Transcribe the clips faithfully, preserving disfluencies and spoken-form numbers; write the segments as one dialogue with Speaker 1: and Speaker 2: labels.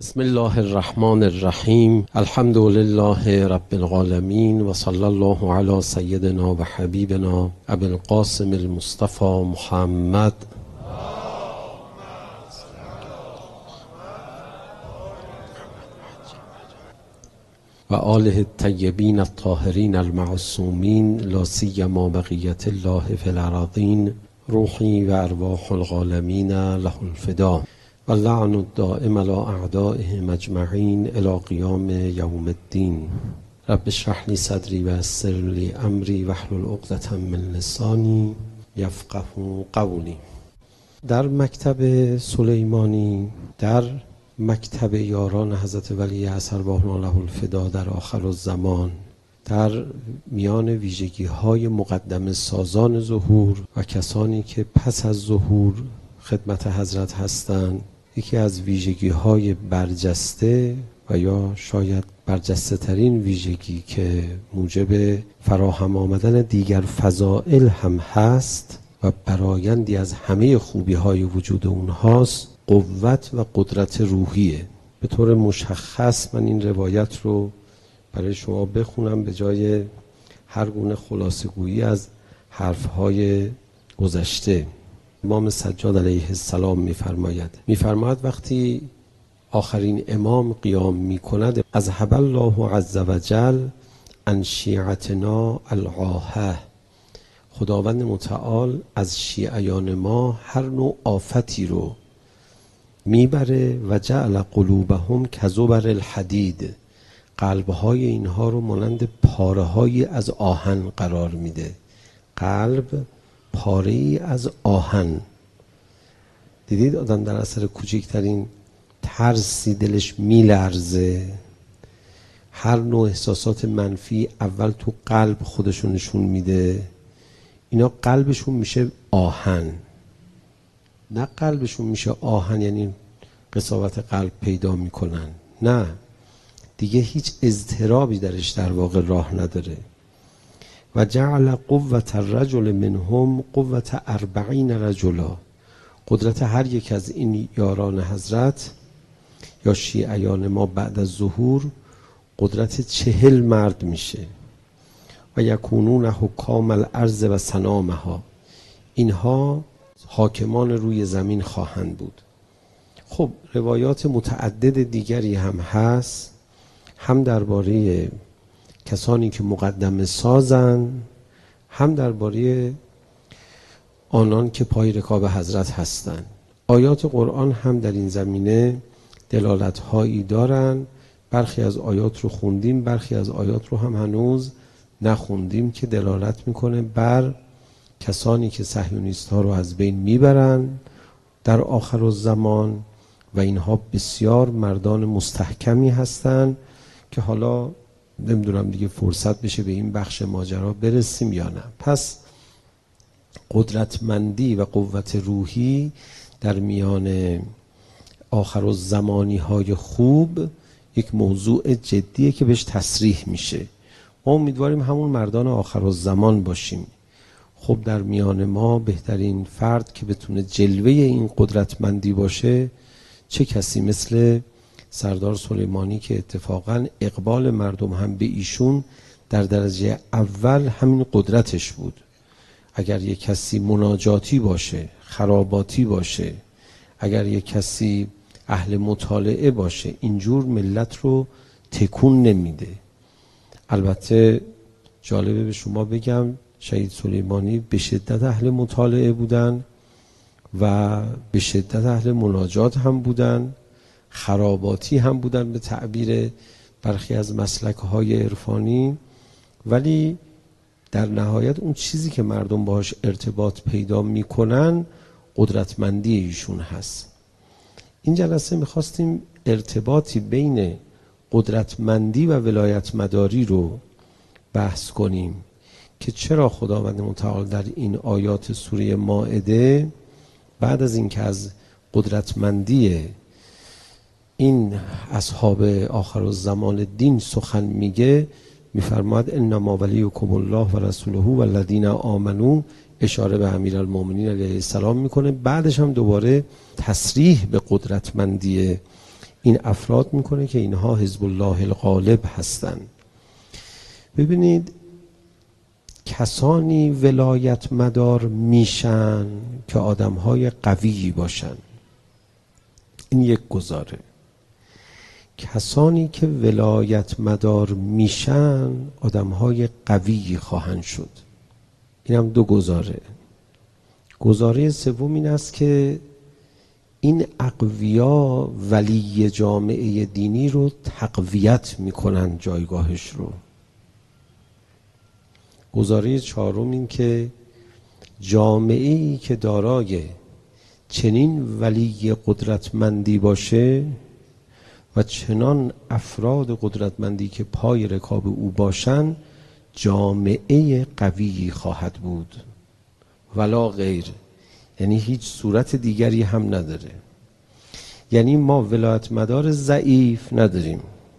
Speaker 1: بسم الله الرحمن الرحیم. الحمد لله رب العالمین و صلی الله علی سیدنا و حبیبنا ابی القاسم المصطفى محمد و آله الطیبین الطاهرین المعصومین لا سیما بقیة الله فی الارضین روحی و ارواح العالمین له الفدا و اللعن الدائم علی اعدائهم اجمعین الی قیام یوم الدین. رب اشرح لی صدری و یسر لی امری واحلل عقدة من لسانی یفقهوا قولی. در مکتب سلیمانی، در مکتب یاران حضرت ولی عصر باهنا له الفدا در آخر الزمان، در میان ویژگی های مقدم سازان ظهور و کسانی که پس از ظهور خدمت حضرت هستند، یکی از ویژگی های برجسته و یا شاید برجسته ترین ویژگی که موجب فراهم آمدن دیگر فضائل هم هست و برآیندی از همه خوبی های وجود اونهاست، قوت و قدرت روحیه. به طور مشخص من این روایت رو برای شما بخونم به جای هر گونه خلاصه گویی از حرفهای گذشته. امام سجاد علیه السلام می‌فرماید می‌فرماید وقتی آخرین امام قیام می‌کند: اذهب الله عز وجل عن شیعتنا العاهه. خداوند متعال از شیعیان ما هر نوع آفتی رو میبره و جعل قلوبهم کزبر الحدید. قلب‌های اینها رو مانند پاره‌هایی از آهن قرار میده. قلب پاره‌ای از آهن. دیدید آدم در اثر کوچکترین ترسی دلش میلرزه. هر نوع احساسات منفی اول تو قلب خودشون نشون میده. اینا قلبشون میشه آهن. نه قلبشون میشه آهن یعنی قساوت قلب پیدا میکنن، نه، دیگه هیچ اضطرابی درش در واقع راه نداره. و جعل قوت الرجل منهم قوت اربعین رجلا. قدرت هر یک از این یاران حضرت یا شیعیان ما بعد از ظهور قدرت چهل مرد میشه. و یکونون حکام الارض و سنامها. اینها حاکمان روی زمین خواهند بود. خب روایات متعدد دیگری هم هست، هم درباره کسانی که مقدم سازن، هم درباره آنان که پای رکاب حضرت هستند. آیات قرآن هم در این زمینه دلالت هایی دارن. برخی از آیات رو خوندیم، برخی از آیات رو هم هنوز نخوندیم که دلالت میکنه بر کسانی که صهیونیست ها رو از بین میبرن در آخر الزمان و اینها بسیار مردان مستحکمی هستن که حالا نمیدونم دیگه فرصت بشه به این بخش ماجرا برسیم یا نه. پس قدرتمندی و قوت روحی در میان آخر الزمانی های خوب یک موضوع جدیه که بهش تصریح میشه. ما امیدواریم همون مردان آخر الزمان باشیم. خب در میان ما بهترین فرد که بتونه جلوه این قدرتمندی باشه چه کسی مثل سردار سلیمانی که اتفاقا اقبال مردم هم به ایشون در درجه اول همین قدرتش بود. اگر یک کسی مناجاتی باشه، خراباتی باشه، اگر یک کسی اهل مطالعه باشه، اینجور ملت رو تکون نمیده. البته جالبه به شما بگم شهید سلیمانی به شدت اهل مطالعه بودن و به شدت اهل مناجات هم بودن، خراباتی هم بودن به تعبیر برخی از مسلک‌های عرفانی، ولی در نهایت اون چیزی که مردم باهاش ارتباط پیدا میکنن قدرتمندی ایشون هست. این جلسه میخواستیم ارتباطی بین قدرتمندی و ولایت مداری رو بحث کنیم که چرا خداوند متعال در این آیات سوره مائده بعد از اینکه از قدرتمندی این اصحاب آخر الزمان دین سخن میگه میفرماید انما ولیکم الله و رسوله و الذین آمنوا، اشاره به امیرالمومنین علیه السلام میکنه. بعدش هم دوباره تصریح به قدرتمندی این افراد میکنه که اینها حزب الله الغالب هستن. ببینید کسانی ولایت مدار میشن که آدمهای قوی باشن. این یک گزاره. کسانی که ولایت مدار میشن آدمهای قوی خواهند شد. این هم دو گزاره. گزاره سوم این است که این اقویا ولی جامعه دینی رو تقویت میکنن جایگاهش رو. گزاره چهارم این که جامعه‌ای که دارای چنین ولی قدرتمندی باشه و چنان افراد قدرتمندی که پای رکاب او باشن جامعه قوی خواهد بود ولا غیر. یعنی هیچ صورت دیگری هم نداره. یعنی ما ولایت مدار ضعیف نداریم،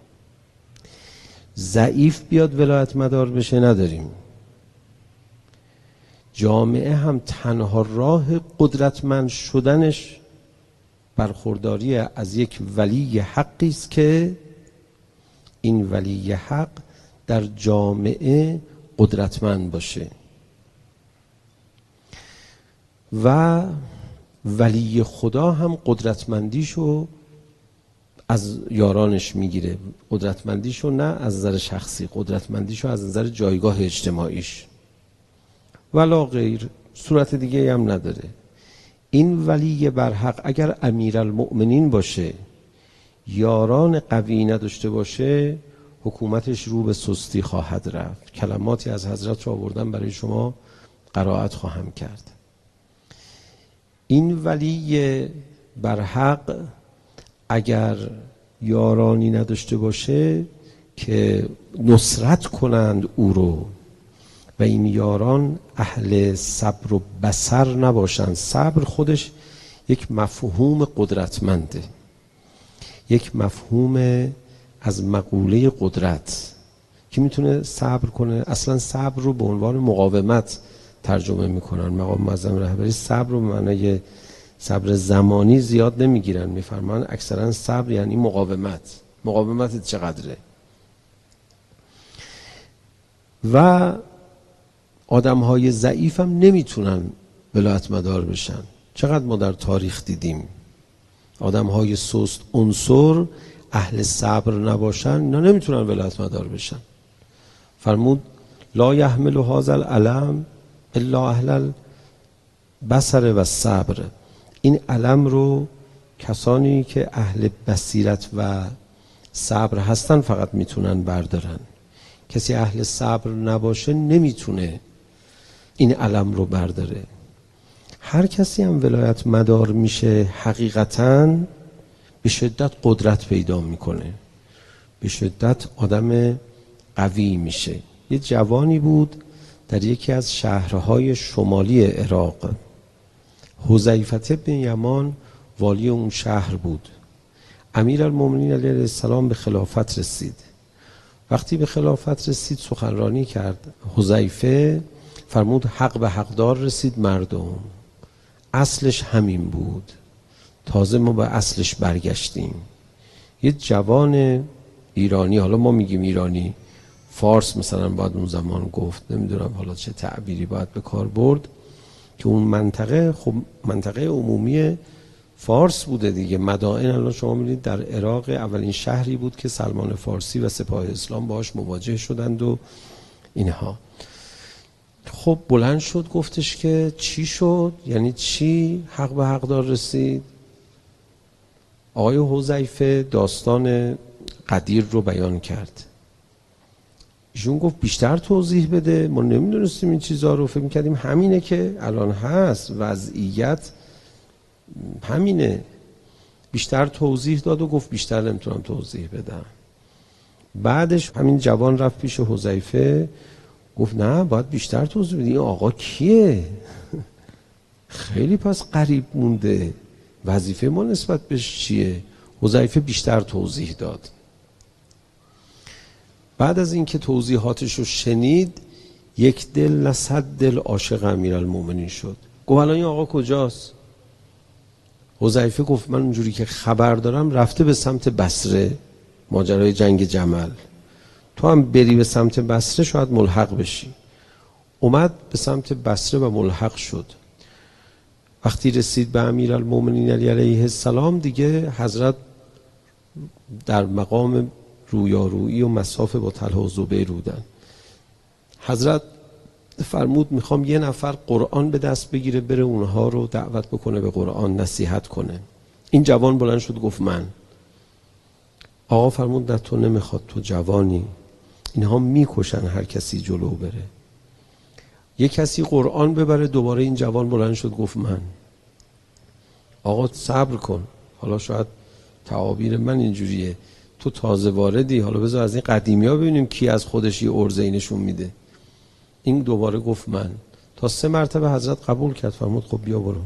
Speaker 1: ضعیف بیاد ولایت مدار بشه نداریم. جامعه هم تنها راه قدرتمند شدنش برخورداری از یک ولی حقی است که این ولی حق در جامعه قدرتمند باشه و ولی خدا هم قدرتمندیشو از یارانش میگیره. قدرتمندیشو نه از نظر شخصی، قدرتمندیشو از نظر جایگاه اجتماعیش ولا غیر. صورت دیگه هم نداره. این ولی برحق اگر امیرالمؤمنین باشه، یاران قوی نداشته باشه، حکومتش رو به سستی خواهد رفت. کلماتی از حضرت رو آوردم برای شما قرائت خواهم کرد. این ولی برحق اگر یارانی نداشته باشه که نصرت کنند او رو و این یاران اهل صبر و بصر نباشند. صبر خودش یک مفهوم قدرتمنده، یک مفهوم از مقوله قدرت که میتونه صبر کنه. اصلا صبر رو به عنوان مقاومت ترجمه میکنن. مقام معظم رهبری صبر رو به معنای صبر زمانی زیاد نمیگیرن، میفرمان اکثرا صبر یعنی مقاومت. مقاومت چقدره؟ و آدم های ضعیف هم نمیتونن ولایت مدار بشن. چقدر ما در تاریخ دیدیم آدم های سست عنصر اهل صبر نباشن، اینا نمیتونن ولایت مدار بشن. فرمود لا یحمل هذا العلم الا اهل البصر و صبر. این علم رو کسانی که اهل بصیرت و صبر هستن فقط میتونن بردارن. کسی اهل صبر نباشه نمیتونه این علم رو برداره. هر کسی هم ولایت مدار میشه حقیقتاً به شدت قدرت پیدا میکنه، به شدت آدم قوی میشه. یه جوانی بود در یکی از شهرهای شمالی عراق، حذیفه بن یمان والی اون شهر بود. امیرالمومنین علیه السلام به خلافت رسید. وقتی به خلافت رسید سخنرانی کرد. حذیفه فرمود حق به حقدار رسید مردم. اصلش همین بود، تازه ما به اصلش برگشتیم. یه جوان ایرانی، حالا ما میگیم ایرانی، فارس مثلا باید اون زمان گفت، نمیدونم حالا چه تعبیری باید به کار برد، که اون منطقه خب منطقه عمومی فارس بوده دیگه. مدائن الان شما می‌بینید در عراق اولین شهری بود که سلمان فارسی و سپاه اسلام باهاش مواجه شدند و اینها. خب بلند شد گفتش که چی شد؟ یعنی چی حق به حقدار رسید؟ آقای حذیفه داستان قدیر رو بیان کرد. ایشون گفت بیشتر توضیح بده، ما نمیدونستیم این چیزها رو، فکر می‌کردیم همینه که الان هست، وضعیت همینه. بیشتر توضیح داد و گفت بیشتر نمیتونم توضیح بدم. بعدش همین جوان رفت پیش حذیفه گفت نه باید بیشتر توضیح بدی، این آقا کیه؟ خیلی پس غریب مونده، وظیفه ما نسبت بهش چیه؟ حذیفه بیشتر توضیح داد. بعد از اینکه توضیحاتش رو شنید یک دل نه صد دل عاشق امیرالمومنین شد. گفت الان این آقا کجاست؟ حذیفه گفت من اونجوری که خبر دارم رفته به سمت بصره، ماجرای جنگ جمل، تو هم بری به سمت بصره شاید ملحق بشی. اومد به سمت بصره و ملحق شد. وقتی رسید به امیرالمومنین علی علیه السلام دیگه حضرت در مقام رویارویی و مصاف با طلحه و زبیر بودن. حضرت فرمود میخوام یه نفر قرآن به دست بگیره بره اونها رو دعوت بکنه به قرآن، نصیحت کنه. این جوان بلند شد گفت من. آقا فرمود نه تو نمیخواد، تو جوانی، اینها میکشن هر کسی جلو بره. یه کسی قرآن ببره. دوباره این جوان بلند شد گفت من. آقا صبر کن، حالا شاید تعابیر من اینجوریه، تو تازه واردی، حالا بذار از این قدیمی ها ببینیم کی از خودش یه عرضه‌ای نشون میده. این دوباره گفت من. تا سه مرتبه حضرت قبول کرد. فرمود خب بیا برو.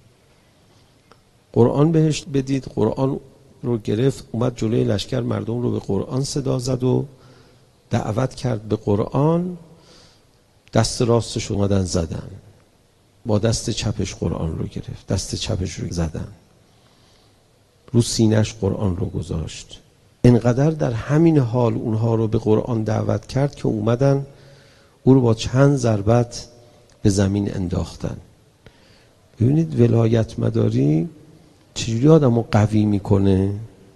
Speaker 1: قرآن بهش بدید. قرآن رو گرفت، اومد جلوی لشکر مردم رو به قرآن صدا زد و دعوت کرد به قرآن. دست راستش اومدن زدن، با دست چپش قرآن رو گرفت، دست چپش رو زدن، رو سینه‌اش قرآن رو گذاشت. انقدر در همین حال اونها رو به قرآن دعوت کرد که اومدن او رو با چند ضربت به زمین انداختن. ببینید ولایت مداری چجوری آدم رو قوی میکنه.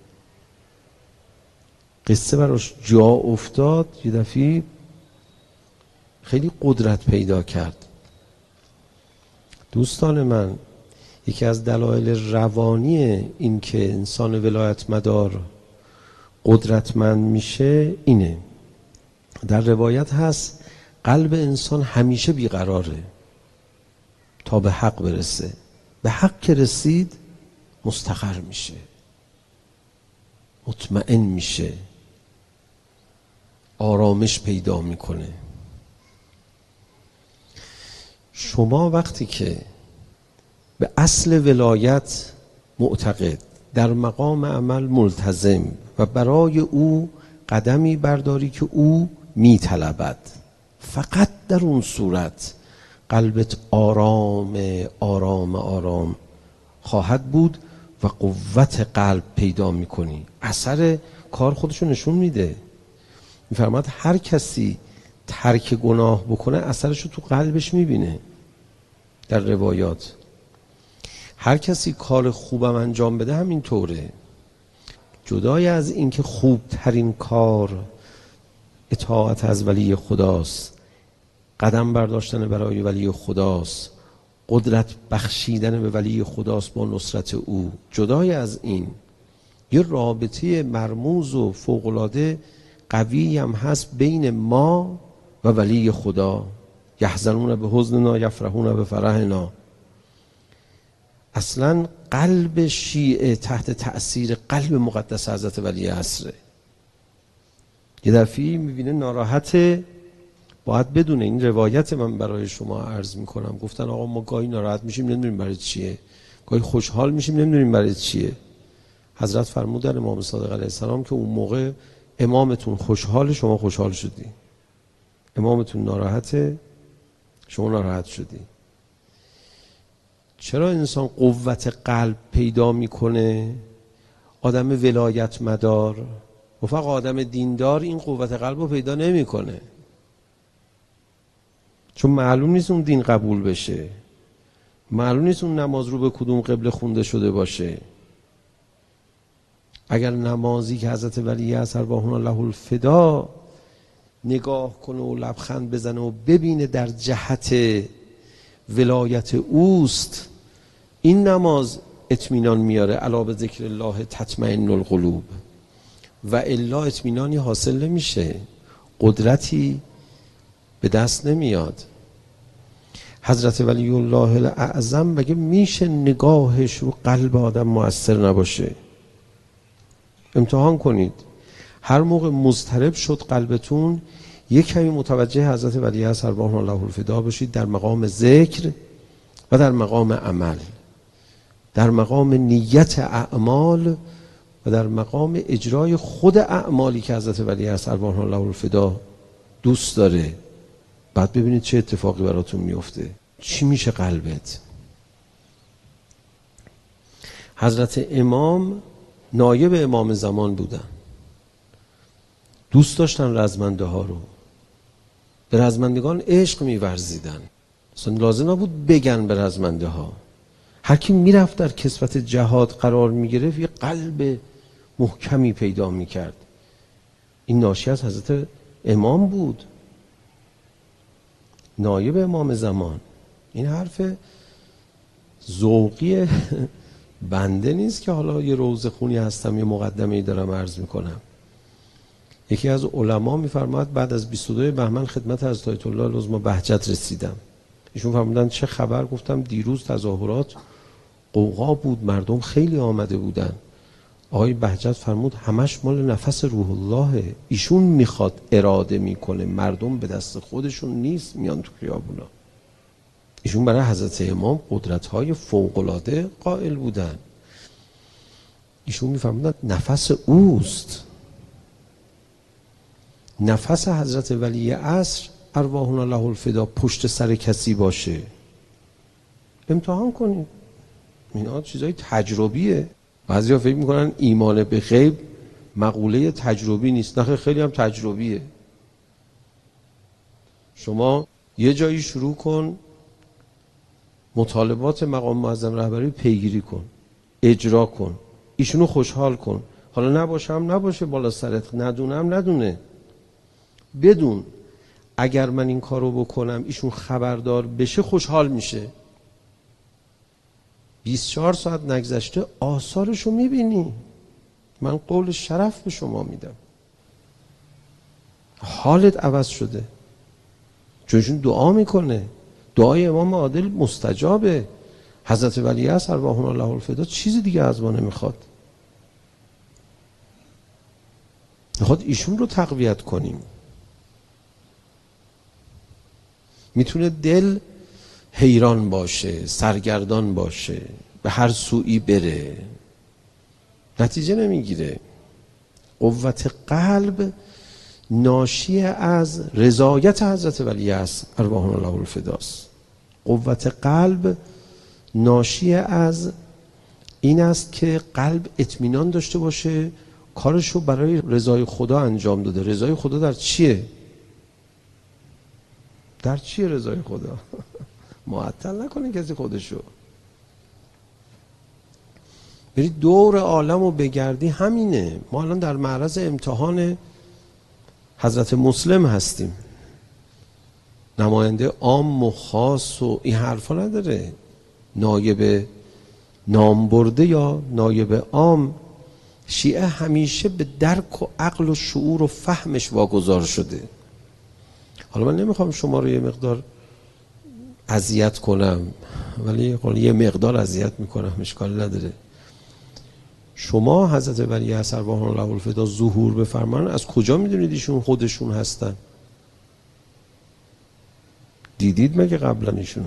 Speaker 1: قصه براش جا افتاد، یه دفعه خیلی قدرت پیدا کرد. دوستان من، یکی از دلایل روانی این که انسان ولایت مدار قدرتمند میشه اینه. در روایت هست قلب انسان همیشه بیقراره تا به حق برسه. به حق که رسید مستقر میشه، مطمئن میشه، آرامش پیدا میکنه. شما وقتی که به اصل ولایت معتقد، در مقام عمل ملتزم و برای او قدمی برداری که او میطلبد، فقط در اون صورت قلبت آرام آرام آرام خواهد بود و قوت قلب پیدا میکنی. اثر کار خودشو نشون میده. میفرماد هر کسی ترک گناه بکنه اثرشو تو قلبش میبینه. در روایات هر کسی کار خوبم انجام بده همین طوره. جدای از اینکه خوبترین کار اطاعت از ولی خداست، قدم برداشتن برای ولی خداست، قدرت بخشیدن به ولی خداست با نصرت او، جدای از این یه رابطه مرموز و فوق‌العاده قوی هم هست بین ما و ولی خدا. یحزنون به حزننا یفرحون به فرحنا. اصلا قلب شیعه تحت تأثیر قلب مقدس حضرت ولی عصره. یه دفعی میبینه ناراحته، باید بدونه. این روایت من برای شما عرض میکنم. گفتن آقا ما گاهی ناراحت میشیم نمیدونیم برای چیه، گاهی خوشحال میشیم نمیدونیم برای چیه. حضرت فرمودن امام صادق علیه السلام که اون موقع امامتون خوشحال شما خوشحال شدی، امامتون ناراحته شما ناراحت شدی. چرا انسان قوت قلب پیدا میکنه؟ آدم ولایت مدار و فقط آدم دیندار این قوت قلب رو پیدا نمیکنه، چون معلوم نیست اون دین قبول بشه، معلوم نیست اون نماز رو به کدوم قبله خونده شده باشه. اگر نمازی که حضرت ولی عصر ارواحنا له الفدا نگاه کنه و لبخند بزنه و ببینه در جهت ولایت اوست، این نماز اطمینان میاره. الا به ذکر الله تطمئن القلوب. و الا اطمینانی حاصل نمیشه، قدرتی به دست نمیاد. حضرت ولی الله الاعظم مگه میشه نگاهش رو قلب آدم مؤثر نباشه؟ امتحان کنید. هر موقع مضطرب شد قلبتون، یک کمی متوجه حضرت ولی عصر ارواحنا له الفدا باشید در مقام ذکر و در مقام عمل، در مقام نیت اعمال و در مقام اجرای خود اعمالی که حضرت ولی عصر ارواحنا له الفدا دوست داره. بعد ببینید چه اتفاقی براتون میفته، چی میشه قلبت. حضرت امام نایب امام زمان بودن، دوست داشتن رزمنده ها رو، به رزمندگان عشق می‌ورزیدن، اصلا لازم نبود بگن به رزمنده ها. هر کی میرفت در کسوت جهاد قرار میگرفت یه قلب محکمی پیدا میکرد. این ناشی از حضرت امام بود، نایب امام زمان. این حرف ذوقی بنده نیست که حالا یه روزه خونی هستم یه مقدمه‌ای دارم عرض میکنم. یکی از علما میفرماید بعد از بیست و دو بهمن خدمت حضرت آیت الله العظمی بهجت رسیدم. ایشون فرمودن چه خبر؟ گفتم دیروز تظاهرات قوقا بود، مردم خیلی آمده بودن. آقای بهجت فرمود همش مال نفس روح الله، ایشون میخواد اراده میکنه، مردم به دست خودشون نیست میان تو خیابونا. ایشون برای حضرت امام قدرت‌های فوق‌العاده قائل بودن. ایشون میفرمودن نفس اوست. نفس حضرت ولی عصر ارواحنا له الفدا پشت سر کسی باشه. امتحان کنید. اینا چیزای تجربیه. بعضیا فکر میکنن ایمان به غیب مقوله تجربی نیست. نه، خیلی هم تجربیه. شما یه جایی شروع کن، مطالبات مقام معظم رهبری پیگیری کن، اجرا کن، ایشونو خوشحال کن. حالا نباشم نباشه، بالا سرت، ندونم ندونه. بدون اگر من این کارو بکنم ایشون خبردار بشه خوشحال میشه. بیست و چهار ساعت نگذشته آثارشو میبینی. من قول شرف به شما میدم، حالت عوض شده، چونشون دعا میکنه. دعای امام عادل مستجابه. حضرت ولی عصر ارواحنا له الفدا چیز دیگه از ما نمیخواد. میخواد ایشون رو تقویت کنیم. میتونه دل حیران باشه، سرگردان باشه، به هر سویی بره، نتیجه نمیگیره. قوت قلب ناشی از رضایت حضرت ولی عصر ارواحنا له الفداست. قوت قلب ناشی از این است که قلب اطمینان داشته باشه کارشو برای رضای خدا انجام داده. رضای خدا در چیه؟ در چیه رضای خدا؟ معطل نکنه کسی خودشو. برید دور عالم رو بگردی همینه. ما الان در معرض امتحان حضرت مسلم هستیم. نماینده عام و خاص و این حرفا نداره. نایب نام برده یا نایب عام، شیعه همیشه به درک و عقل و شعور و فهمش واگذار شده. حالا من نمیخوام شما رو یه مقدار اذیت کنم، ولی یه مقدار اذیت میکنم، اشکال نداره. شما حضرت ولی عصر ارواحنا له الفدا ظهور بفرمان، از کجا میدونید ایشون خودشون هستن؟ دیدید مگه قبلا ایشونو؟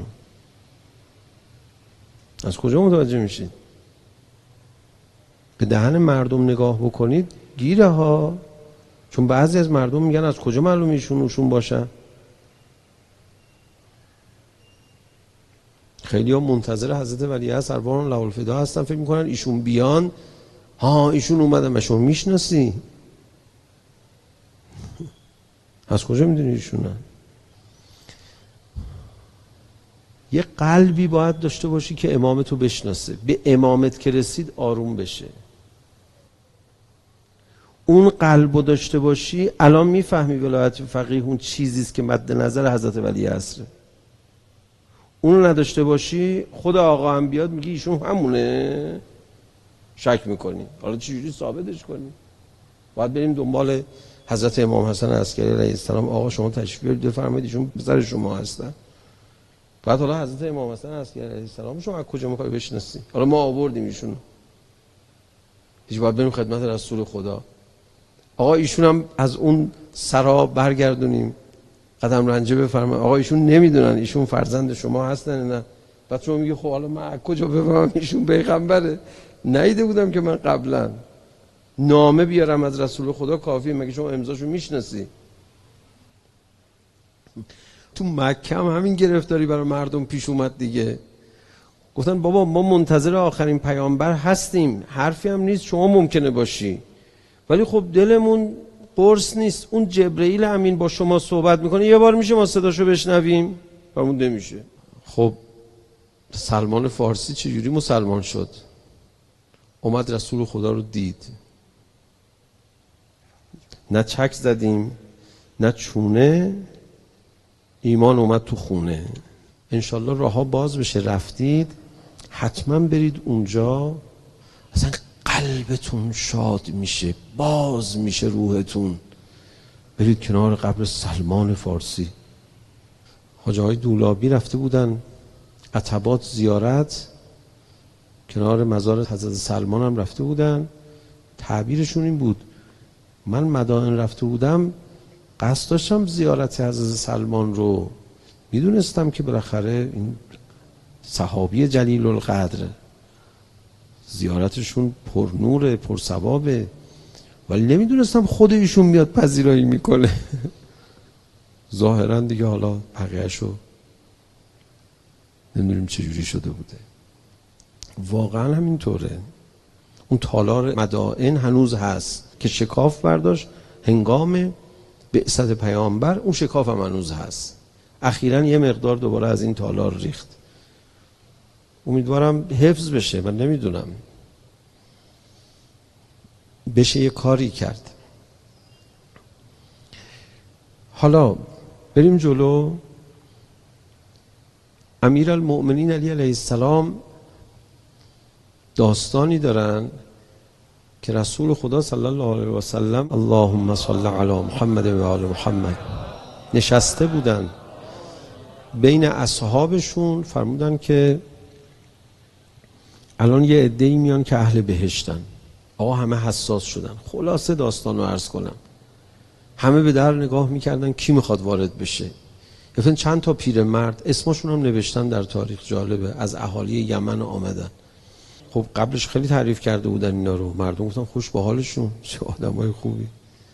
Speaker 1: از کجا متوجه میشید؟ به دهن مردم نگاه بکنید گیره ها. چون بعضی از مردم میگن از کجا معلوم ایشون اوشون باشن؟ خیلی ها منتظر حضرت ولی عصر ارواحنا له الفدا هستن، فکر میکنن ایشون بیان ها ایشون اومدن. شما میشناسی؟ از کجا میدونی ایشونن؟ یه قلبی باید داشته باشی که امامتو بشناسه. به امامت که رسید آروم بشه. اون قلبو داشته باشی الان میفهمی ولایت فقیه اون چیزیست که مد نظر حضرت ولی عصره. اونو نداشته باشی خود آقا هم بیاد میگی ایشون همونه، شک میکنی. حالا چجوری ثابتش کنی؟ باید بریم دنبال حضرت امام حسن عسکری علیه السلام. آقا شما تشریف بیارید بفرمایید ایشون پسر شما هستن. بعد حالا حضرت امام حسن عسکری علیه السلام شما از کجا میخوای بشناسی؟ حالا ما آوردیم ایشونو، هیچ باید بریم خدمت رسول خدا. آقا ایشون هم از اون سرا برگردونیم قدم رنجه بفرمایید. آقا ایشون نمیدونن ایشون فرزند شما هستن نه. بعد شما میگی خب حالا من از کجا بفهمم ایشون پیغمبره؟ نیده بودم که من قبلا نامه بیارم از رسول خدا کافیه. مگه شما امضاشو میشناسی؟ تو مکه هم همین گرفتاری برای مردم پیش اومد دیگه. گفتن بابا ما منتظر آخرین پیامبر هستیم، حرفی هم نیست شما ممکنه باشی، ولی خب دلمون قرص نیست. اون جبرئیل امین با شما صحبت میکنه، یه بار میشه ما صداشو بشنویم؟ فرمود نمیشه. خب سلمان فارسی چجوری مسلمان شد؟ اومد رسول خدا رو دید، نه چک زدیم نه چونه، ایمان اومد تو خونه. انشالله راه ها باز بشه، رفتید حتما برید اونجا، اصلا قلبتون شاد میشه، باز میشه روحتون. برید کنار قبر سلمان فارسی. حاجی های دولابی رفته بودن عتبات زیارت، کنار مزار حضرت سلمان هم رفته بودن. تعبیرشون این بود من مدائن رفته بودم قصد داشتم زیارت حضرت سلمان رو، میدونستم که بالاخره این صحابی جلیل القدر زیارتشون پر نوره پر ثوابه، ولی نمیدونستم خود ایشون میاد پذیرایی میکنه. ظاهرا دیگه حالا بقیه‌شو نمیدونیم چجوری شده بوده. واقعا همینطوره. اون تالار مدائن هنوز هست که شکاف برداشت هنگام بعثت پیامبر، اون شکاف هم هنوز هست. اخیراً یه مقدار دوباره از این تالار ریخت. امیدوارم حفظ بشه، من نمیدونم، بشه یه کاری کرد. حالا بریم جلو. امیرالمؤمنین علی علیه السلام داستانی دارن که رسول خدا صلی الله علیه و سلم اللهم صل علی محمد و آل محمد نشسته بودن بین اصحابشون، فرمودن که الان یه عده‌ای میان که اهل بهشتن. آقا همه حساس شدن. خلاصه داستان رو عرض کنم، همه به در نگاه میکردن کی میخواد وارد بشه. یعنی چند تا پیرمرد اسمشون هم نوشتن در تاریخ، جالبه، از اهالی یمن آمدن. خب قبلش خیلی تعریف کرده بودن اینا رو، مردم گفتن خوش به حالشون، چه آدمای خوبی.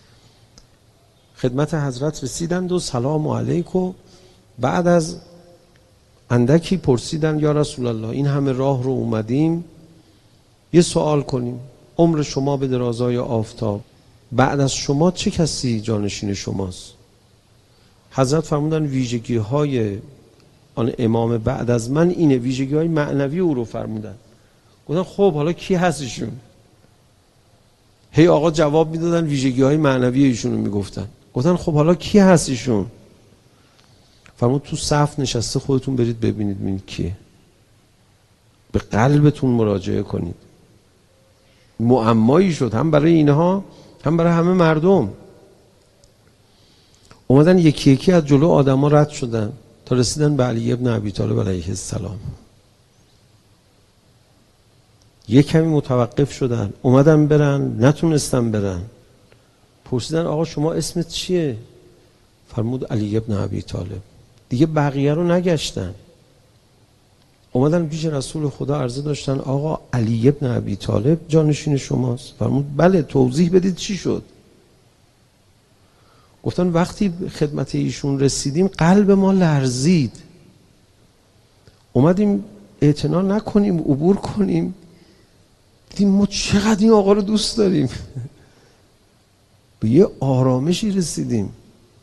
Speaker 1: خدمت حضرت رسیدند و سلام علیکم. بعد از اندکی پرسیدن یا رسول الله این همه راه رو اومدیم یه سوال کنیم، عمر شما به درازای آفتاب، بعد از شما چه کسی جانشین شماست؟ حضرت فرمودن ویژگی های آن امام بعد از من اینه، ویژگی های معنوی او رو فرمودن. گفتن خب حالا کی هستشون؟ هی آقا جواب میدادن، ویژگی های معنوی ایشون رو میگفتن. گفتن خب حالا کی هستشون؟ فرمود تو صف نشسته، خودتون برید ببینید ببینید کیه، به قلبتون مراجعه کنید. معمایی شد هم برای اینها هم برای همه مردم. اومدن یکی یکی از جلو آدما رد شدن تا رسیدن به علی ابن ابی طالب علیه السلام. یک کمی متوقف شدن، اومدن برن نتونستن برن. پرسیدن آقا شما اسمت چیه؟ فرمود علی ابن ابی طالب. دیگه بقیه رو نگشتن، اومدن پیش رسول خدا عرضه داشتن آقا علی ابن ابی طالب جانشین شماست؟ فرمود بله، توضیح بدید چی شد؟ گفتن وقتی خدمت ایشون رسیدیم قلب ما لرزید، اومدیم اعتنا نکنیم عبور کنیم، دیدیم ما چقدر این آقا رو دوست داریم. به یه آرامشی رسیدیم.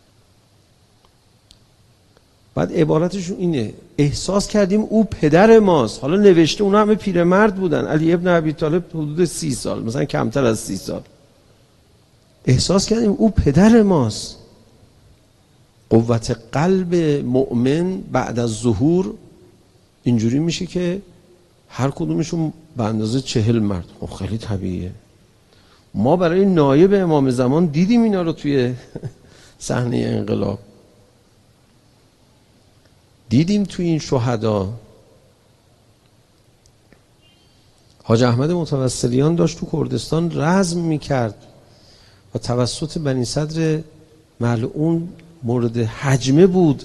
Speaker 1: بعد عبارتشون اینه، احساس کردیم او پدر ماست. حالا نوشته اونا همه پیرمرد بودن، علی ابن ابی طالب حدود سی سال، مثلا کمتر از سی سال. احساس کردیم او پدر ماست. قوت قلب مؤمن بعد از ظهور اینجوری میشه که هر کدومشون به اندازه چهل مرد. خب خیلی طبیعیه. ما برای نایب امام زمان دیدیم اینا رو توی صحنه انقلاب، دیدیم توی این شهدا. حاج احمد متوسلیان داشت تو کردستان رزم میکرد و توسط بنی صدر ملعون مورد حجمه بود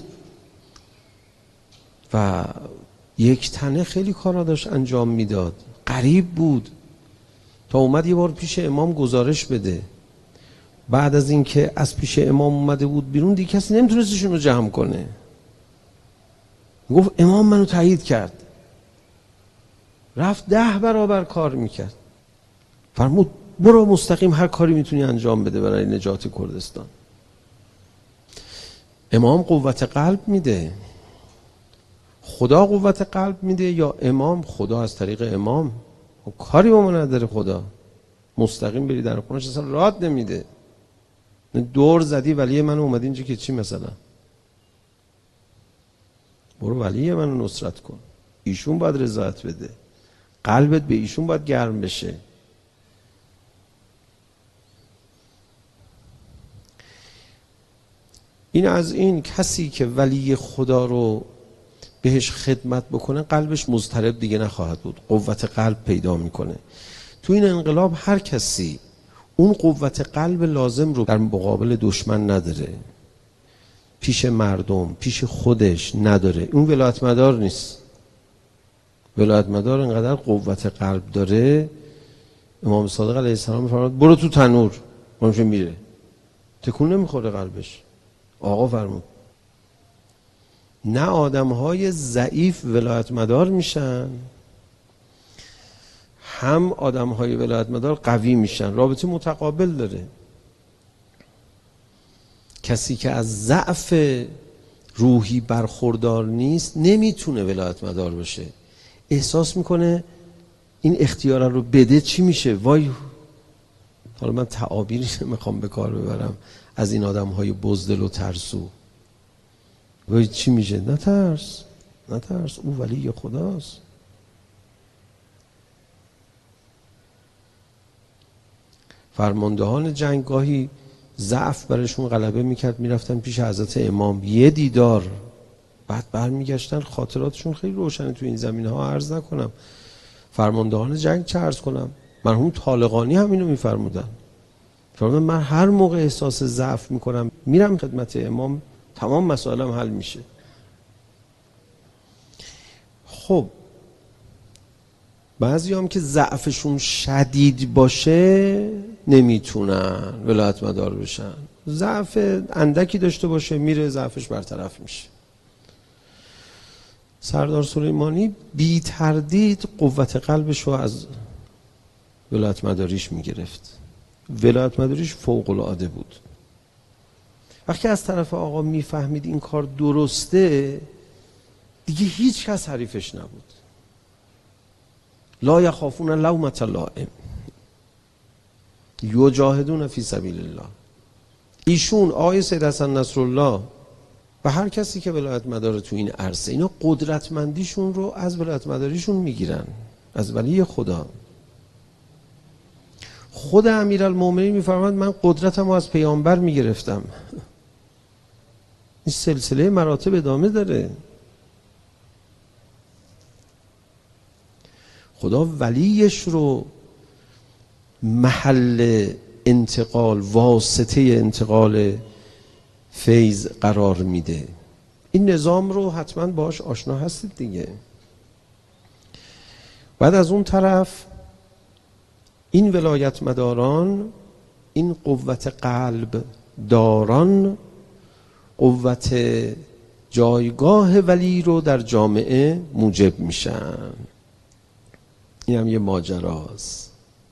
Speaker 1: و یک تنه خیلی کارا داشت انجام میداد. غریب بود تا اومد یه بار پیش امام گزارش بده. بعد از اینکه از پیش امام اومده بود بیرون دیگه کسی نمیتونستشون رو جمع کنه. گفت امام منو تایید کرد. رفت ده برابر کار میکرد. فرمود برو مستقیم هر کاری میتونی انجام بده برای نجات کردستان. امام قوت قلب میده، خدا قوت قلب میده یا امام؟ خدا از طریق امام. کاری با ما نداره خدا. مستقیم بری در خونش اصلا راد نمیده. دور زدی ولی من اومدی اینجا که چی مثلا؟ برو ولی منو نصرت کن. ایشون باید رضایت بده، قلبت به ایشون باید گرم بشه. این از این کسی که ولی خدا رو بهش خدمت بکنه قلبش مضطرب دیگه نخواهد بود، قوت قلب پیدا میکنه. تو این انقلاب هر کسی اون قوت قلب لازم رو در مقابل دشمن نداره، پیش مردم، پیش خودش نداره، اون ولایت مدار نیست. ولایت مدار انقدر قوت قلب داره، امام صادق علیه السلام میفرماد برو تو تنور، اونجا میره، تکون نمیخوره قلبش. آقا فرمود نه آدم‌های ضعیف ولایت مدار میشن، هم آدم‌های ولایت مدار قوی میشن، رابطه متقابل داره. کسی که از ضعف روحی برخوردار نیست نمیتونه ولایت مدار بشه. احساس میکنه این اختیار رو بده چی میشه؟ وای، حالا من تعابیری نمیخوام به کار ببرم از این آدم‌های بزدل و ترسو. وای چی میشه؟ نترس، نترس، او ولی خداست. فرماندهان جنگ گاهی ضعف برشون غلبه میکرد، میرفتن پیش حضرت امام یه دیدار، بعد برمیگشتن خاطراتشون خیلی روشنه. تو این زمینه ها عرض نکنم، فرماندهان جنگ چه عرض کنم، مرحوم طالقانی هم اینو میفرمودن. فرمودن من هر موقع احساس ضعف میکنم میرم خدمت امام، تمام مسائلم حل میشه. خب بعضی هم که ضعفشون شدید باشه نمیتونن ولایت مدار بشن، ضعف اندکی داشته باشه میره ضعفش برطرف میشه. سردار سلیمانی بی تردید قوت قلبش رو از ولایت مداریش میگرفت. ولایت مداریش فوق العاده بود. وقتی از طرف آقا میفهمید این کار درسته دیگه هیچ کس حریفش نبود. لا یخافون لومة لائم یجاهدون فی سبیل الله. ایشون، آقای سید حسن نصرالله و هر کسی که ولایت مدار تو این عرصه، اینا قدرتمندیشون رو از ولایت مداریشون میگیرن، از ولی خدا. خود امیرالمومنین میفرماد من قدرتم رو از پیامبر میگرفتم. این سلسله مراتب ادامه داره. خدا ولیش رو محل انتقال، واسطه انتقال فیض قرار میده. این نظام رو حتما باش آشنا هستید دیگه. بعد از اون طرف این ولایت مداران، این قوت قلب داران، قوت جایگاه ولی رو در جامعه موجب میشن. این هم یه ماجراست.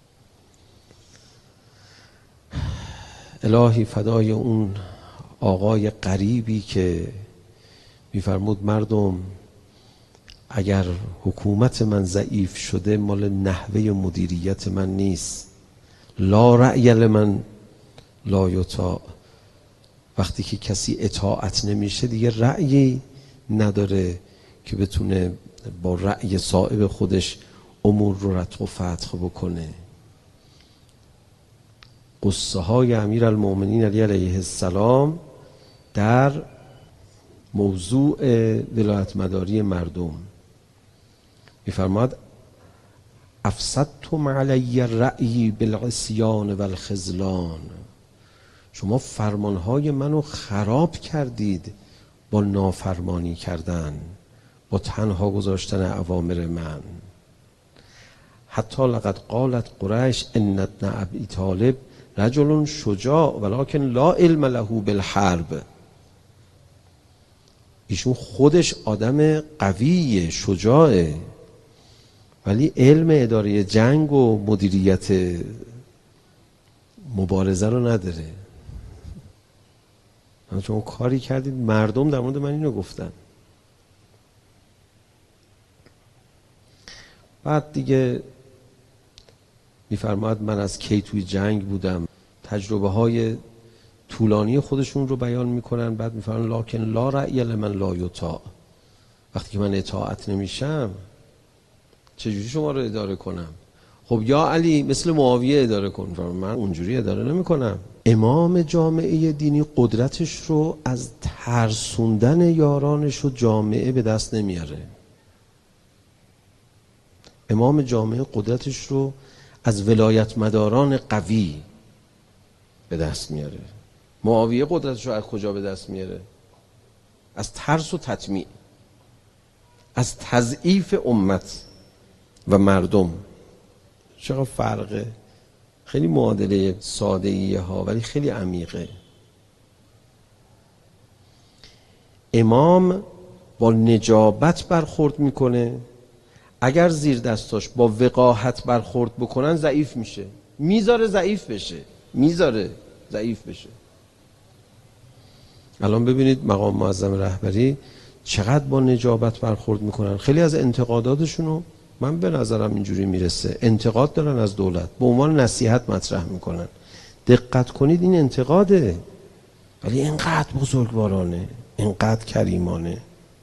Speaker 1: الهی فدای اون آقای غریبی که میفرمود مردم اگر حکومت من ضعیف شده مال نحوه مدیریت من نیست، لا رأی لمن لا یطاع. وقتی که کسی اطاعت نمیشه دیگه رأیی نداره که بتونه با رأی صائب خودش امور رو رتق و فتق بکنه. قصه های امیرالمومنین علی علیه السلام در موضوع ولایت مداری مردم میفرماد افسدتم علی الرأی بالعصیان و الخذلان. شما فرمانهای منو خراب کردید با نافرمانی کردن، با تنها گذاشتن اوامر من. حتی لقد قالت قریش ان ابن ابی طالب رجل شجاع ولکن لا علم له بالحرب. ایشون خودش آدم قویه، شجاعه، ولی علم اداره جنگ و مدیریت مبارزه رو نداره. شما کاری کردید مردم در مورد من اینو گفتن. بعد دیگه میفرماید من از کی توی جنگ بودم، تجربه های طولانی خودشون رو بیان میکنن. بعد میفرماید لکن لا رأی لمن لا یطاع، وقتی که من اطاعت نمیشم چجوری شما رو اداره کنم؟ خب یا علی مثل معاویه اداره کن. من اونجوری اداره نمی کنم. امام جامعه دینی قدرتش رو از ترسوندن یارانش و جامعه به دست نمیاره. امام جامعه قدرتش رو از ولایت مداران قوی به دست میاره. معاویه قدرتش رو از کجا به دست میاره؟ از ترس و تطمیع، از تضعیف امت و مردم. چقدر فرقه. خیلی معادله ساده ایه ها ولی خیلی عمیقه. امام با نجابت برخورد میکنه. اگر زیر دستاش با وقاحت برخورد بکنن ضعیف میشه، میذاره ضعیف بشه، میذاره ضعیف بشه. الان ببینید مقام معظم رهبری چقدر با نجابت برخورد میکنن. خیلی از انتقاداتشونو من به نظرم اینجوری میرسه انتقاد دارن از دولت، به عنوان نصیحت مطرح میکنن. دقت کنید این انتقاده، ولی اینقدر بزرگوارانه، اینقدر کریمانه.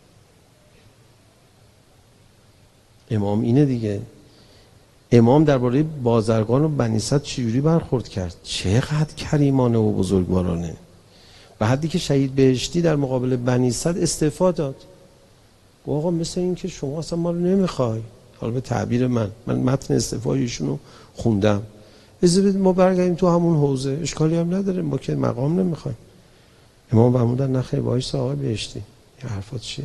Speaker 1: امام اینه دیگه. امام درباره بازرگان و بنی صدر چجوری برخورد کرد؟ چقدر کریمانه و بزرگوارانه. به حدی که شهید بهشتی در مقابل بنی صدر استعفا داد. آقا مثل این که شما اصلا ما رو نمیخوای. حالا به تعبیر من من متن استعفای ایشونو خوندم. اجازه بدید ما برگردیم تو همون حوزه، اشکالی هم نداره، ما که مقام نمیخوایم. امام فرمودن نه خیر وایس آقا بهشتی، این حرفات چیه؟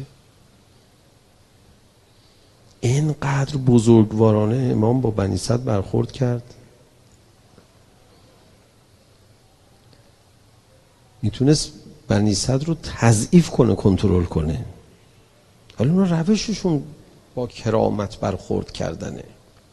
Speaker 1: اینقدر بزرگوارانه امام با بنی صدر برخورد کرد. میتونست بنی صدر رو تضعیف کنه، کنترل کنه. ولی اونا روششون با کرامت برخورد کردنه.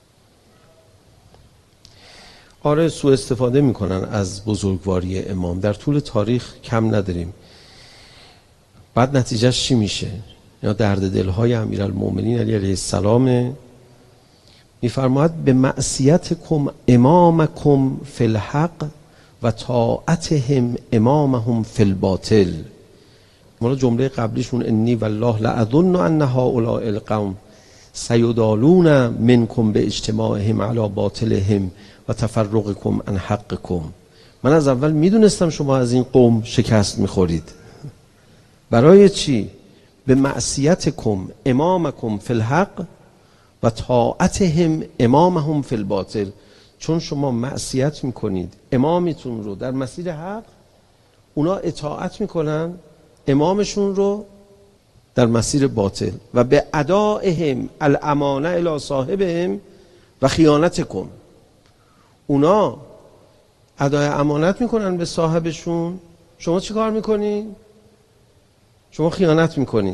Speaker 1: آره سوء استفاده میکنن از بزرگواری امام، در طول تاریخ کم نداریم. بعد نتیجهش چی میشه؟ یا درد دلهای امیرالمومنین علی علیه السلام. میفرماید به معصیتکم امامکم فی الحق و طاعتهم امامهم فی الباطل. مالا جمله قبلیشون انی والله لاظن ان هؤلاء القوم سیدالون منکم به اجتماعهم علی باطلهم و تفرقکم عن حقکم. من از اول میدونستم شما از این قوم شکست میخورید. برای چی؟ به معصیتکم امامکم فی الحق و طاعتهم امامهم فی الباطل. چون شما معصیت میکنید امامتون رو در مسیر حق، اونا اطاعت میکنن امامشون رو در مسیر باطل. و به ادائهم الامانه الی صاحبهم و خیانتکم. اونا ادای امانت میکنن به صاحبشون، شما چی کار میکنید؟ شما خیانت میکنید.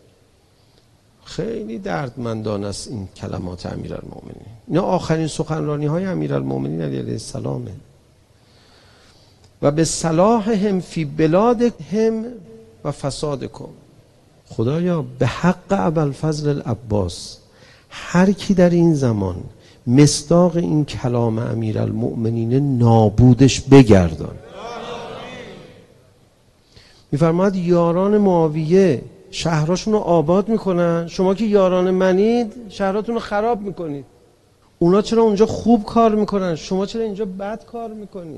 Speaker 1: خیلی دردمندان است این کلمات امیرالمومنین. اینا آخرین سخنرانی های امیرالمومنین علیه السلامه. و به صلاحهم فی بلادهم و فسادکم. خدایا به حق ابوالفضل العباس هر کی در این زمان مصداق این کلام امیرالمومنین نابودش بگردان. میفرماید یاران معاویه شهراشون رو آباد میکنن، شما که یاران منید شهراتون رو خراب میکنید. اونا چرا اونجا خوب کار میکنن، شما چرا اینجا بد کار میکنید؟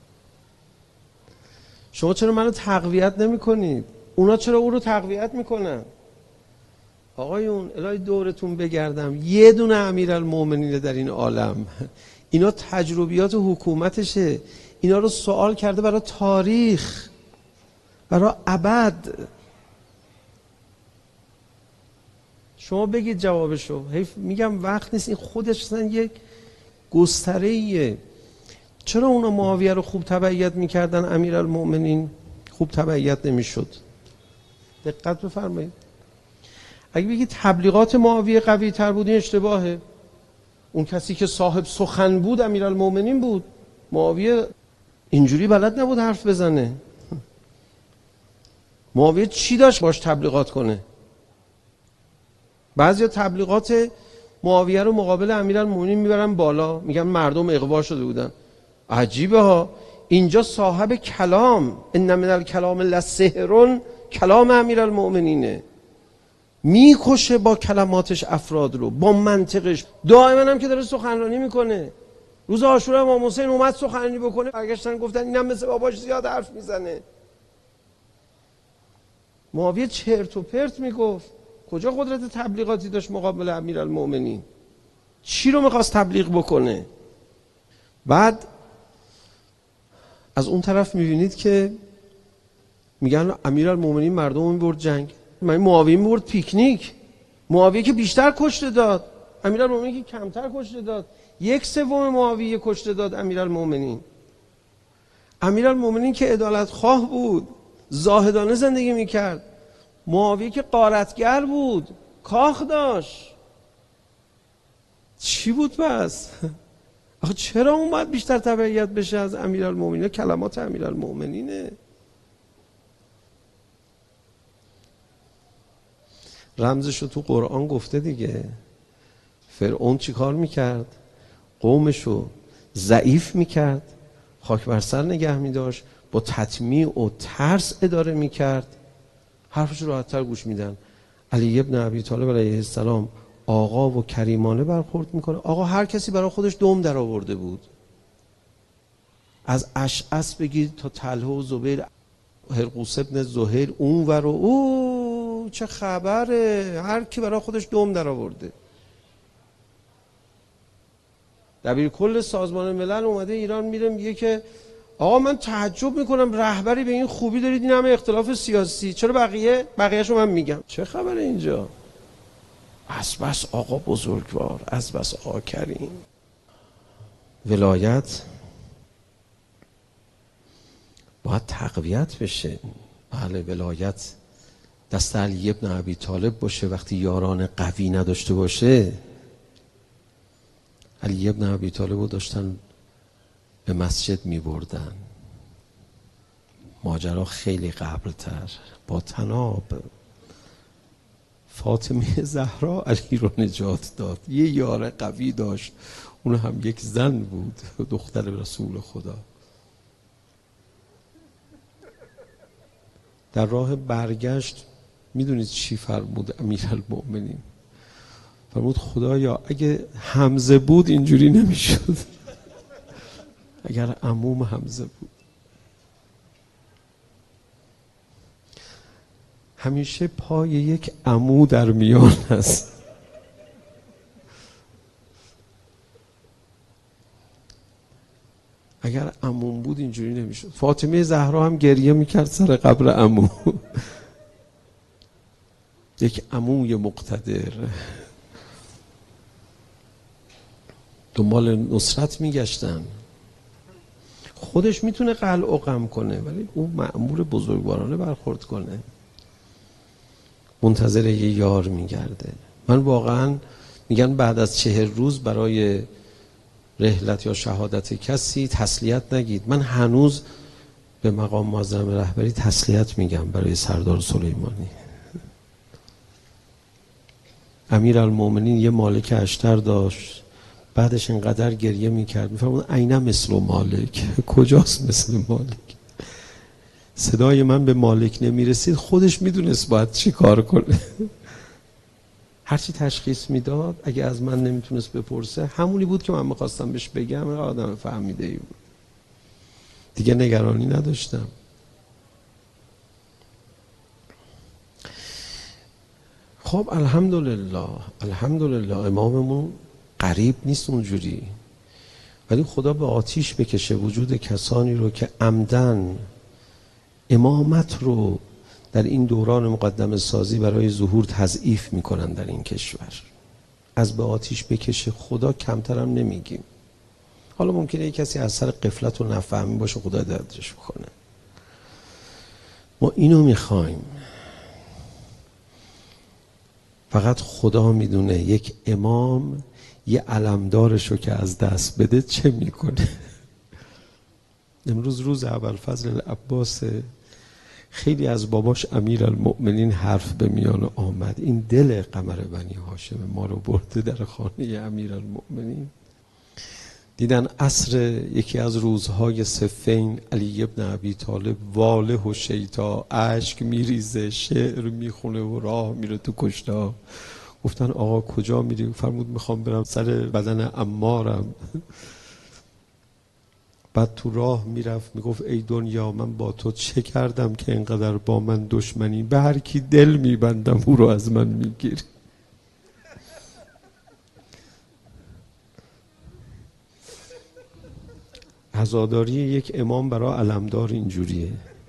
Speaker 1: شما چرا منو تقویت نمیکنید، اونا چرا او رو تقویت میکنن؟ آقایون الهی دورتون بگردم، یه دونه امیرالمومنین در این عالم، اینا تجربیات حکومتشه، اینا رو سوال کرده برای تاریخ، برای ابد. شما بگید جوابشو. حیف میگم وقت نیست، این خودش اصلا یک گستره‌ایه. چرا اونا معاویه رو خوب تبعیت میکردن، امیرالمومنین خوب تبعیت نمیشد؟ دقت بفرمایید. اگه بگید تبلیغات معاویه قوی تر بود این اشتباهه. اون کسی که صاحب سخن بود امیرالمومنین بود. معاویه اینجوری بلد نبود حرف بزنه. معاویه چی داشت باش تبلیغات کنه؟ بعضیا تبلیغات معاویه رو مقابل امیرالمومنین میبرن بالا، میگن مردم اغوا شده بودن. عجیبه ها، اینجا صاحب کلام، ان من الکلام لسحر، کلام امیرالمومنینه، میکشه با کلماتش افراد رو، با منطقش. دائما هم که داره سخنرانی میکنه. روز عاشورا امام حسین اومد سخنرانی بکنه، برگشتن گفتن اینم مثل باباش زیاد حرف میزنه. معاویه چرت و پرت میگفت. کجا قدرت تبلیغاتی داشت مقابل امیرالمومنین؟ چی رو میخواست تبلیغ بکنه؟ بعد از اون طرف میبینید که میگن امیرالمومنین مردم رو میبرد جنگ. من معاویه میبرد پیکنیک. معاویه که بیشتر کشته داد، امیرالمومنین که کمتر کشته داد. یک سوم معاویه کشته داد امیرالمومنین. امیرالمومنین که عدالت خواه بود، زاهدانه زندگی میکرد. معاویه که غارتگر بود، کاخ داشت. چی بود پس؟ آخه چرا اون باید بیشتر تبعیت بشه از امیرالمومنین؟ کلمات امیرالمومنینه. رمزشو تو قرآن گفته دیگه. فرعون چی کار میکرد؟ قومشو ضعیف میکرد، خاک بر سر نگه میداشت، با تطمیع و ترس اداره میکرد. حرفش رو راحت‌تر گوش میدن. علی ابن ابی طالب علیه السلام آقا و کریمانه برخورد میکنه. آقا هر کسی برای خودش دم در آورده بود، از اشعث بگید تا طلحه و زبیر، هرقوس ابن زهیر، اون ور و او چه خبره، هر کی برای خودش دم در آورده. دبیر کل سازمان ملل اومده ایران، میره میگه که آقا من تعجب میکنم رهبری به این خوبی دارید، این همه اختلاف سیاسی، چرا بقیه بقیه‌شو من میگم؟ چه خبره اینجا؟ از بس آقا بزرگوار، از بس آقا کریم. ولایت باید تقویت بشه. بله، ولایت دست علی ابن ابی طالب باشه. وقتی یاران قوی نداشته باشه، علی ابن ابی طالب رو داشتن به مسجد می بردن. ماجرا خیلی قبلتر، با طناب فاطمه زهرا علی رو نجات داد. یه یار قوی داشت، اون هم یک زن بود، دختر رسول خدا. در راه برگشت میدونید چی فرمود امیرالمومنین؟ فرمود خدایا اگه حمزه بود اینجوری نمیشد. اگر عموم حمزه بود. همیشه پای یک عمو در میان است. اگر عموم بود اینجوری نمیشد. فاطمه زهرا هم گریه میکرد سر قبر عمو. یک عموی مقتدر دنبال نصرت میگشتن. خودش میتونه قلع و قم کنه، ولی اون مأمور بزرگوارانه برخورد کنه. منتظر یه یار میگرده. من واقعا میگن بعد از چهر روز برای رحلت یا شهادت کسی تسلیت نگید. من هنوز به مقام معظم رهبری تسلیت میگم برای سردار سلیمانی. امیرالمومنین یه مالک اشتر داشت، بعدش اینقدر گریه میکرد، میفرمود عین مثل مالک. کجاست مثل مالک؟ صدای من به مالک نمیرسید، خودش میدونست باید چی کار کنه. هرچی تشخیص میداد، اگه از من نمیتونست بپرسه، همونی بود که من میخواستم بهش بگم. آدم فهمیده ای بود، دیگه نگرانی نداشتم. خب الحمدلله، الحمدلله اماممون قریب نیست اونجوری، ولی خدا به آتیش بکشه وجود کسانی رو که عمدن امامت رو در این دوران مقدمه سازی برای ظهور تضعیف میکنن در این کشور. از به آتیش بکشه خدا کمترم نمیگیم. حالا ممکنه یک کسی از سر غفلت و نفهمی باشه، خدا هدایتش بکنه. ما اینو میخوایم. فقط خدا میدونه یک امام یه علمدارشو که از دست بده چه میکنه. امروز روز ابوالفضل العباس، خیلی از باباش امیرالمؤمنین حرف به میان آمد. این دل قمر بنی هاشم ما رو برده در خانه امیرالمؤمنین. دیدن عصر یکی از روزهای صفین علی ابن ابی طالب واله و شیطا اشک میریزه، شعر میخونه و راه میره تو کشتار. گفتن آقا کجا میری؟ فرمود میخوام برم سر بدن عمارم. بعد تو راه میرفت میگفت ای دنیا من با تو چه کردم که اینقدر با من دشمنی؟ به هر کی دل میبندم او رو از من میگیری. عزاداری یک امام برای علمدار اینجوریه.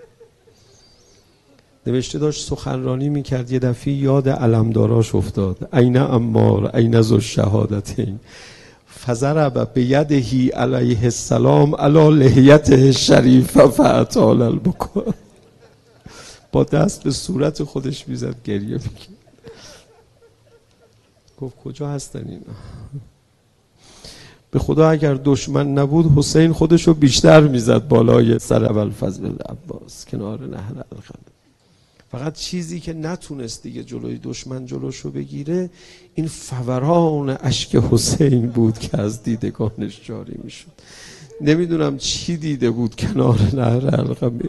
Speaker 1: نوشته داشت سخنرانی میکرد، یه دفعه یاد علمداراش افتاد. این عمار این ذو الشهادتین فضرب بیدهی علیه السلام علی لحیته شریفه فاطال البکا. با دست به صورت خودش میزد گریه میکرد. گفت کجا هستن اینا؟ به خدا اگر دشمن نبود حسین خودشو بیشتر میزد بالای سر ابوالفضل العباس کنار نهر الخلیل. فقط چیزی که نتونست دیگه جلوی دشمن جلوشو بگیره این فوران اشک حسین بود که از دیدگانش جاری میشد. نمیدونم چی دیده بود کنار نهر الخلیل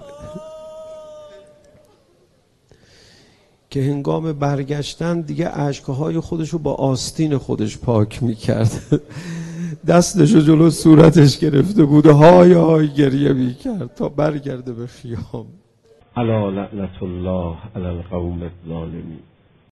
Speaker 1: که هنگام برگشتن دیگه اشکهای خودشو با آستین خودش پاک میکرد. دستشو جلو صورتش گرفته بود، های های گریه میکرد تا برگرده به خیام. الا لعنت الله علی القوم الظالمین.